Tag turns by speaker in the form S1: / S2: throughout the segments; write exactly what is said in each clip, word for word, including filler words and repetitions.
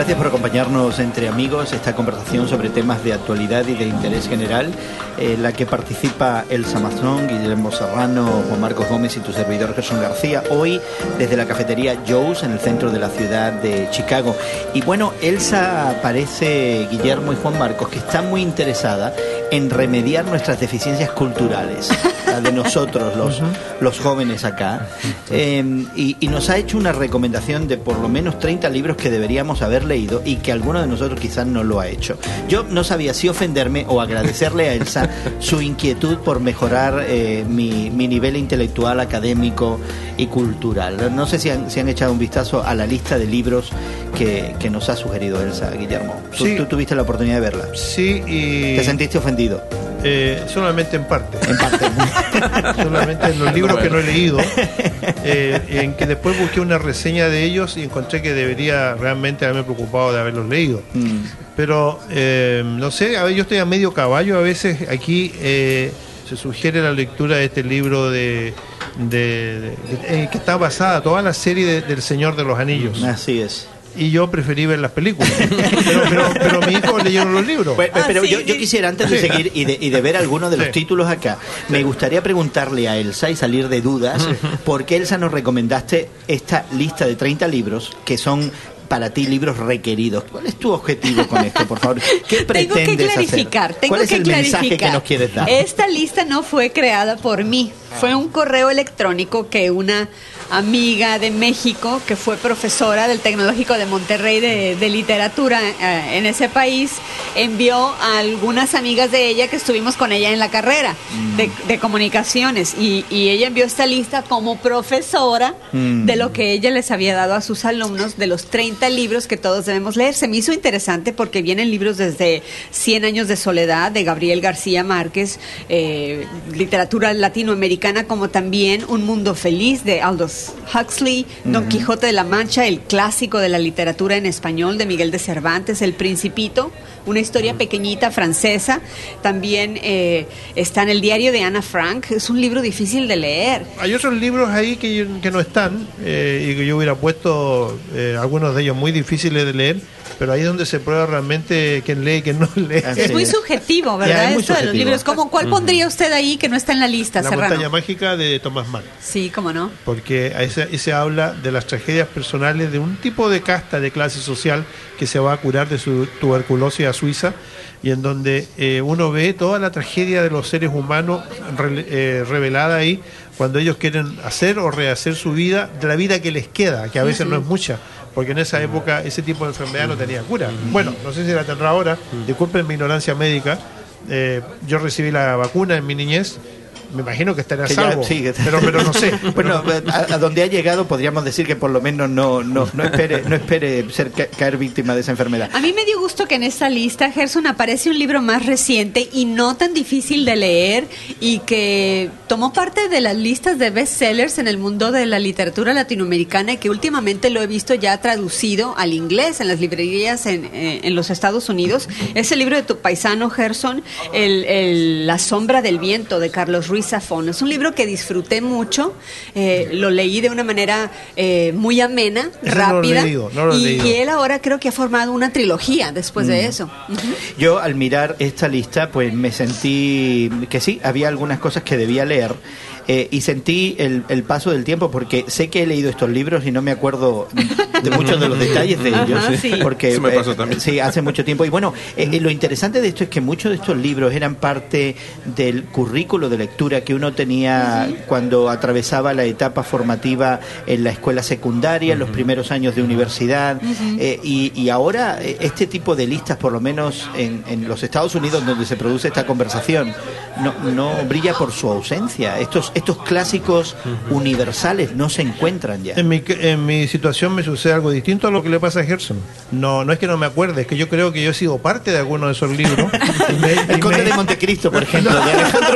S1: Gracias por acompañarnos entre amigos, esta conversación sobre temas de actualidad y de interés general, en la que participa Elsa Mazón, Guillermo Serrano, Juan Marcos Gómez y tu servidor Gerson García, hoy desde la cafetería Joe's en el centro de la ciudad de Chicago. Y bueno, Elsa parece, Guillermo y Juan Marcos, que está muy interesada en remediar nuestras deficiencias culturales, la de nosotros, los, uh-huh. los jóvenes acá, eh, y, y nos ha hecho una recomendación de por lo menos treinta libros que deberíamos haber leído y que alguno de nosotros quizás no lo ha hecho. Yo no sabía si ofenderme o agradecerle a Elsa su inquietud por mejorar eh, mi, mi nivel intelectual, académico y cultural. No sé si han, si han echado un vistazo a la lista de libros que, que nos ha sugerido Elsa, Guillermo. ¿Tú,
S2: sí.
S1: tú tuviste la oportunidad de verla?
S2: Sí, y...
S1: ¿Te sentiste ofendido?
S2: Eh, solamente en parte.
S1: En parte.
S2: Solamente en los libros bueno. que no he leído, eh, en que después busqué una reseña de ellos y encontré que debería realmente haberme preocupado de haberlos leído. Mm. Pero, eh, no sé, a ver, yo estoy a medio caballo. A veces aquí eh, se sugiere la lectura de este libro de, de, de, de, de que está basada toda la serie de, del Señor de los Anillos.
S1: Así es.
S2: Y yo preferí ver las películas. Pero, pero, pero mi hijo leyeron los libros.
S1: Pues, pero ah, sí, yo, yo quisiera, antes de sí. seguir y de, y de ver algunos de los sí. títulos acá, sí. me gustaría preguntarle a Elsa y salir de dudas, sí. ¿por qué, Elsa, nos recomendaste esta lista de treinta libros que son para ti libros requeridos? ¿Cuál es tu objetivo con esto, por favor? ¿Qué pretendes
S3: tengo que clarificar,
S1: hacer?
S3: Tengo
S1: ¿Cuál es
S3: que
S1: el
S3: clarificar.
S1: mensaje que nos quieres dar?
S3: Esta lista no fue creada por mí. Fue un correo electrónico que una amiga de México, que fue profesora del Tecnológico de Monterrey de, de literatura eh, en ese país, envió a algunas amigas de ella que estuvimos con ella en la carrera mm. de, de comunicaciones, y, y ella envió esta lista como profesora mm. de lo que ella les había dado a sus alumnos, de los treinta libros que todos debemos leer. Se me hizo interesante porque vienen libros desde Cien años de soledad de Gabriel García Márquez, eh, literatura latinoamericana, como también Un mundo feliz de Aldous Huxley, Don uh-huh. Quijote de la Mancha, el clásico de la literatura en español de Miguel de Cervantes, El Principito, una historia pequeñita francesa. También eh, está en el diario de Ana Frank. Es un libro difícil de leer.
S2: Hay otros libros ahí que, que no están eh, y que yo hubiera puesto eh, algunos de ellos muy difíciles de leer, pero ahí es donde se prueba realmente quién lee y quién no lee.
S3: Es muy subjetivo, ¿verdad?
S1: muy
S3: Esto
S1: subjetivo.
S3: de los libros. ¿Cómo, ¿Cuál uh-huh. pondría usted ahí que no está en la lista,
S2: La
S3: Serrano?
S2: montaña mágica de Thomas Mann.
S3: Sí, cómo no.
S2: Porque ese, ese habla de las tragedias personales de un tipo de casta de clase social que se va a curar de su tuberculosis a Suiza, y en donde eh, uno ve toda la tragedia de los seres humanos re, eh, revelada ahí cuando ellos quieren hacer o rehacer su vida, de la vida que les queda, que a veces uh-huh. no es mucha, porque en esa época ese tipo de enfermedad no tenía cura. Bueno, no sé si la tendrá ahora, disculpen mi ignorancia médica, eh, yo recibí la vacuna en mi niñez, me imagino que estará a salvo, sí, pero, pero no sé.
S1: Bueno, a, a donde ha llegado podríamos decir que por lo menos no no no espere no espere ser ca- caer víctima de esa enfermedad.
S3: A mí me dio gusto que en esta lista, Gerson, aparece un libro más reciente y no tan difícil de leer, y que tomó parte de las listas de bestsellers en el mundo de la literatura latinoamericana, y que últimamente lo he visto ya traducido al inglés en las librerías en, eh, en los Estados Unidos. Es el libro de tu paisano, Gerson, el, el, La sombra del viento, de Carlos Ruiz Zafón. Es un libro que disfruté mucho, eh, lo leí de una manera eh, muy amena,
S2: Eso
S3: rápida,
S2: no lo he leído, no lo he
S3: y,
S2: leído.
S3: y él ahora creo que ha formado una trilogía después mm. de eso. Uh-huh.
S1: Yo, al mirar esta lista, pues me sentí que sí, había algunas cosas que debía leer. Eh, y sentí el, el paso del tiempo, porque sé que he leído estos libros y no me acuerdo de muchos de los detalles de ellos.
S3: Ajá, sí.
S1: Porque
S4: Eso me pasó también.
S1: eh, sí, hace mucho tiempo. Y bueno, eh, lo interesante de esto es que muchos de estos libros eran parte del currículo de lectura que uno tenía uh-huh. cuando atravesaba la etapa formativa en la escuela secundaria, uh-huh. los primeros años de universidad. Uh-huh. eh, y, y ahora eh, este tipo de listas, por lo menos en, en los Estados Unidos, donde se produce esta conversación, no, no brilla por su ausencia. Estos Estos clásicos uh-huh. universales no se encuentran ya.
S2: En mi, en mi situación me sucede algo distinto a lo que le pasa a Gerson. No, no es que no me acuerde, es que yo creo que yo he sido parte de alguno de esos libros.
S1: y me, el y Conde me... de Montecristo, por ejemplo, no, de Alejandro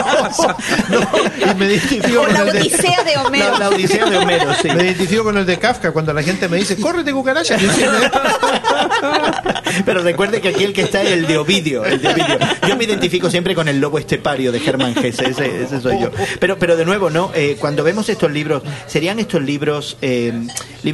S1: no, no, y me identifico
S3: o
S1: con
S3: la
S1: el
S3: Odisea de, de Homero.
S1: La, la Odisea de Homero, sí.
S2: Me identifico con el de Kafka, cuando la gente me dice, córrete, cucaracha. Yo sí, ¿eh?
S1: Pero recuerde que aquí el que está es el de Ovidio, el de Ovidio. Yo me identifico siempre con el lobo estepario de Germán Gese, ese, ese soy yo. Pero, pero de nuevo, ¿no? Eh, cuando vemos estos libros, ¿serían estos libros eh, libros que representan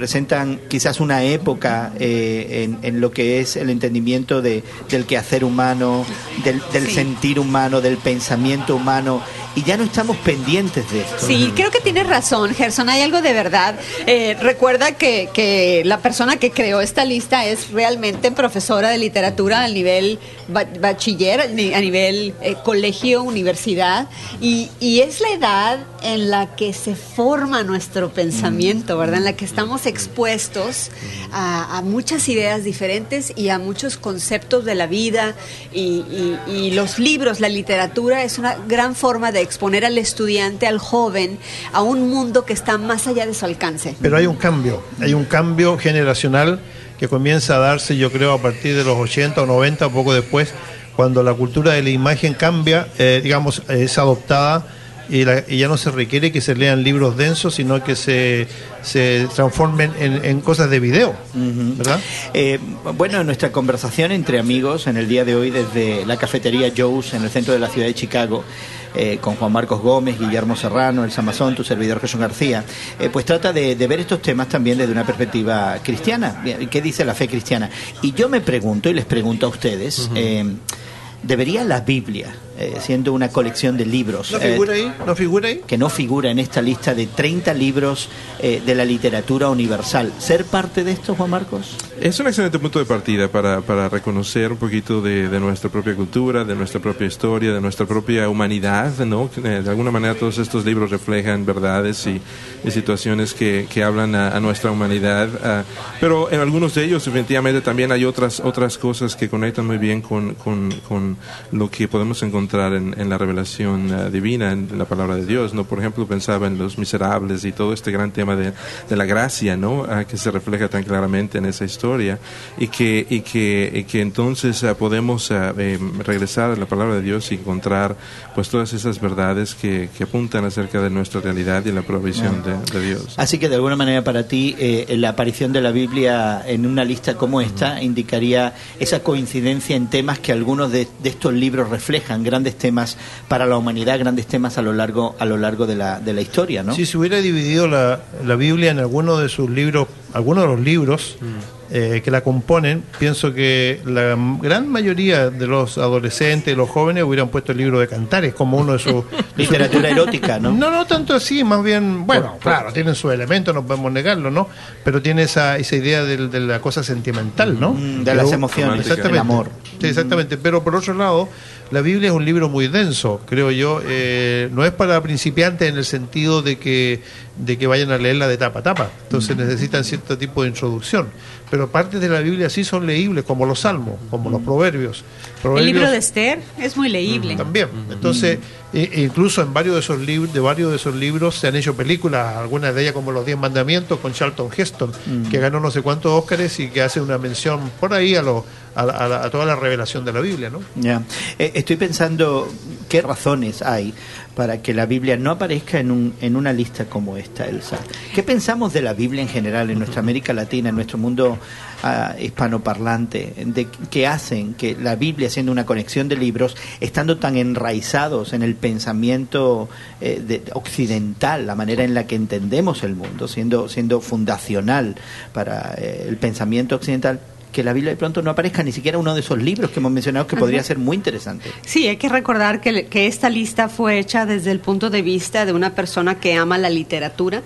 S1: representan quizás una época eh, en, en lo que es el entendimiento de, del quehacer humano, del, del sí. sentir humano, del pensamiento humano, y ya no estamos pendientes de esto.
S3: Sí, creo que tienes razón, Gerson, hay algo de verdad. Eh, recuerda que, que la persona que creó esta lista es realmente profesora de literatura al nivel bachiller, a nivel eh, colegio, universidad, y, y es la edad en la que se forma nuestro pensamiento, ¿verdad? En la que estamos expuestos a, a muchas ideas diferentes y a muchos conceptos de la vida, y, y, y los libros, la literatura es una gran forma de exponer al estudiante, al joven, a un mundo que está más allá de su alcance.
S2: Pero hay un cambio, hay un cambio generacional que comienza a darse, yo creo, a partir de los ochenta o noventa, un poco después, cuando la cultura de la imagen cambia, eh, digamos, es adoptada y, la, y ya no se requiere que se lean libros densos, sino que se, se transformen en, en cosas de video, uh-huh. ¿verdad?
S1: Eh, bueno, nuestra conversación entre amigos en el día de hoy desde la cafetería Joe's en el centro de la ciudad de Chicago, Eh, con Juan Marcos Gómez, Guillermo Serrano, El Samazón, tu servidor Gerson García, eh, pues trata de, de ver estos temas también desde una perspectiva cristiana. ¿Qué dice la fe cristiana? Y yo me pregunto, y les pregunto a ustedes, uh-huh. eh, ¿debería la Biblia, eh, siendo una colección de libros,
S2: ¿No figura ahí? ¿No figura ahí?
S1: que no figura en esta lista de treinta libros eh, de la literatura universal, ser parte de esto, Juan Marcos?
S4: Es un excelente punto de partida para, para reconocer un poquito de, de nuestra propia cultura, de nuestra propia historia, de nuestra propia humanidad, ¿no? De alguna manera todos estos libros reflejan verdades y, y situaciones que, que hablan a, a nuestra humanidad, uh, pero en algunos de ellos efectivamente también hay otras, otras cosas que conectan muy bien con, con, con lo que podemos encontrar en, en la revelación uh, divina, en la palabra de Dios, ¿no? Por ejemplo, pensaba en Los Miserables y todo este gran tema de, de la gracia, ¿no? Uh, que se refleja tan claramente en esa historia. Y que, y que, y que entonces uh, podemos uh, eh, regresar a la palabra de Dios y encontrar pues todas esas verdades que, que apuntan acerca de nuestra realidad y la provisión yeah. de, de Dios.
S1: Así que de alguna manera para ti eh, la aparición de la Biblia en una lista como esta uh-huh. indicaría esa coincidencia en temas que algunos de, de estos libros reflejan, grandes temas para la humanidad, grandes temas a lo largo a lo largo de la, de la historia, ¿no?
S2: Si se hubiera dividido la, la Biblia en alguno de sus libros, algunos de los libros uh-huh. Eh, que la componen, pienso que la gran mayoría de los adolescentes, los jóvenes, hubieran puesto el libro de Cantares como uno de sus...
S1: literatura erótica, ¿no?
S2: No, no tanto así, más bien, bueno, por, claro, por... tienen sus elementos, no podemos negarlo, ¿no? Pero tiene esa, esa idea de, de la cosa sentimental, ¿no?
S1: Mm, de Pero, las emociones,
S2: exactamente,
S1: el amor.
S2: Sí, exactamente, pero por otro lado, la Biblia es un libro muy denso, creo yo, eh, no es para principiantes en el sentido de que, de que vayan a leerla de tapa a tapa, entonces mm. necesitan cierto tipo de introducción. Pero partes de la Biblia sí son leíbles, como los Salmos, como los Proverbios. Proverbios
S3: el libro de Esther es muy leíble.
S2: También. Entonces, e incluso en varios de esos libros, de varios de esos libros se han hecho películas, algunas de ellas como Los Diez Mandamientos con Charlton Heston, mm. que ganó no sé cuántos Óscares y que hace una mención por ahí a, lo, a, a, a toda la revelación de la Biblia, ¿no?
S1: Ya. Eh, estoy pensando qué razones hay para que la Biblia no aparezca en, un, en una lista como esta, Elsa. ¿Qué pensamos de la Biblia en general en nuestra América Latina, en nuestro mundo uh, hispanoparlante? De, ¿Qué hacen que la Biblia, siendo una conexión de libros, estando tan enraizados en el pensamiento eh, de, occidental, la manera en la que entendemos el mundo, siendo, siendo fundacional para eh, el pensamiento occidental, que la Biblia de pronto no aparezca ni siquiera uno de esos libros que hemos mencionado, que podría ser muy interesante?
S3: Sí, hay que recordar que, que esta lista fue hecha desde el punto de vista de una persona que ama la literatura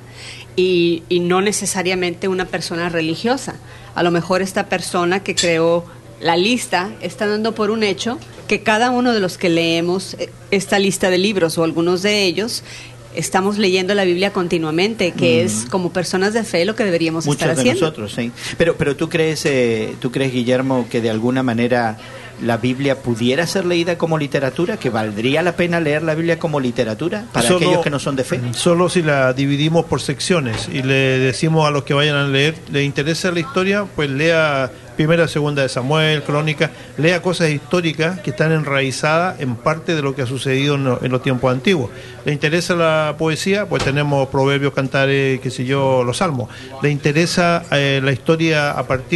S3: y, y no necesariamente una persona religiosa. A lo mejor esta persona que creó la lista está dando por un hecho que cada uno de los que leemos esta lista de libros o algunos de ellos estamos leyendo la Biblia continuamente, que mm. es como personas de fe lo que deberíamos
S1: Muchos
S3: estar
S1: de
S3: haciendo.
S1: Nosotros, sí. Pero, pero tú crees, eh, tú crees, Guillermo, que de alguna manera la Biblia pudiera ser leída como literatura, que valdría la pena leer la Biblia como literatura para solo, aquellos que no son de fe.
S2: Solo si la dividimos por secciones y le decimos a los que vayan a leer, ¿le interesa la historia? Pues lea Primera, Segunda de Samuel, Crónica, lea cosas históricas que están enraizadas en parte de lo que ha sucedido en, lo, en los tiempos antiguos. ¿Le interesa la poesía? Pues tenemos Proverbios, Cantares, qué sé yo, los Salmos. ¿Le interesa eh, la historia a partir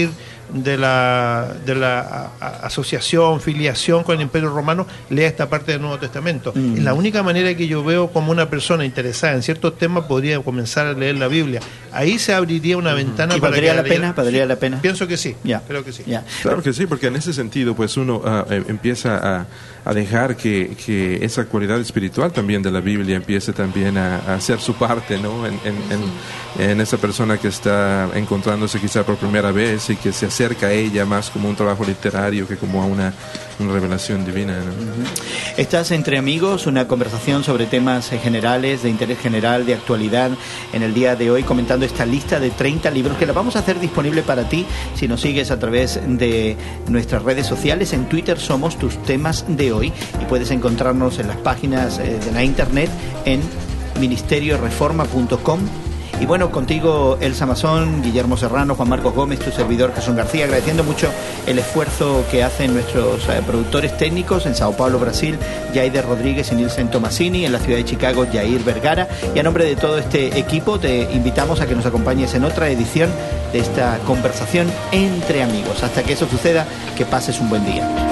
S2: de la, de la a, a, asociación, filiación con el Imperio Romano, lea esta parte del Nuevo Testamento. Mm. Es la única manera que yo veo como una persona interesada en ciertos temas podría comenzar a leer la Biblia. Ahí se abriría una mm. ventana.
S1: ¿Y
S2: para
S1: valdría
S2: que
S1: la
S2: lea...
S1: pena? ¿Valdría la pena?
S2: Pienso que sí,
S1: ya.
S2: creo que sí.
S1: Ya.
S4: Claro que sí, porque en ese sentido pues uno uh, empieza a, a dejar que, que esa cualidad espiritual también de la Biblia empiece también a, a hacer su parte, ¿no? En, en, en, en esa persona que está encontrándose quizá por primera vez y que se acerca a ella más como un trabajo literario que como a una, una revelación divina, ¿no?
S1: Uh-huh. Estás entre amigos, una conversación sobre temas generales, de interés general, de actualidad, en el día de hoy, comentando esta lista de treinta libros que la vamos a hacer disponible para ti si nos sigues a través de nuestras redes sociales. En Twitter somos Tus Temas de Hoy y puedes encontrarnos en las páginas eh, de la internet en ministerio reforma punto com. Y bueno, contigo Elsa Mazón, Guillermo Serrano, Juan Marcos Gómez, tu servidor Jesús García, agradeciendo mucho el esfuerzo que hacen nuestros eh, productores técnicos en Sao Paulo, Brasil, Yaider Rodríguez y Nilsen Tomasini, en la ciudad de Chicago, Yair Vergara. Y a nombre de todo este equipo te invitamos a que nos acompañes en otra edición de esta conversación entre amigos. Hasta que eso suceda, que pases un buen día.